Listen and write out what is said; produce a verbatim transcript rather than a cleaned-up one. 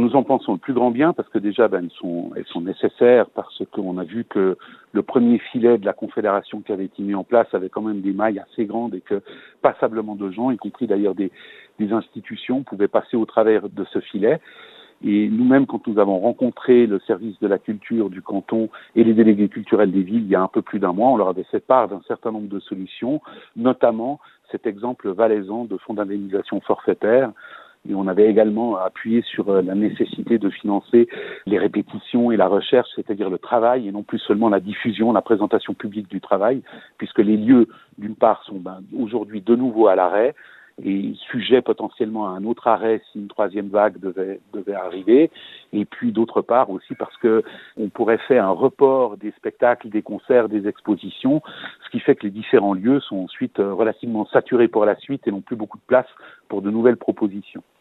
nous en pensons le plus grand bien parce que déjà, ben, elles sont, elles sont nécessaires parce qu'on a vu que le premier filet de la Confédération qui avait été mis en place avait quand même des mailles assez grandes et que passablement de gens, y compris d'ailleurs des, des institutions, pouvaient passer au travers de ce filet. Et nous-mêmes, quand nous avons rencontré le service de la culture du canton et les délégués culturels des villes il y a un peu plus d'un mois, on leur avait fait part d'un certain nombre de solutions, notamment cet exemple valaisan de fonds d'indemnisation forfaitaire. Et on avait également appuyé sur la nécessité de financer les répétitions et la recherche, c'est-à-dire le travail, et non plus seulement la diffusion, la présentation publique du travail, puisque les lieux, d'une part, sont ben, aujourd'hui de nouveau à l'arrêt, et sujet potentiellement à un autre arrêt si une troisième vague devait, devait arriver, et puis d'autre part aussi parce que on pourrait faire un report des spectacles, des concerts, des expositions, ce qui fait que les différents lieux sont ensuite relativement saturés pour la suite et n'ont plus beaucoup de place pour de nouvelles propositions.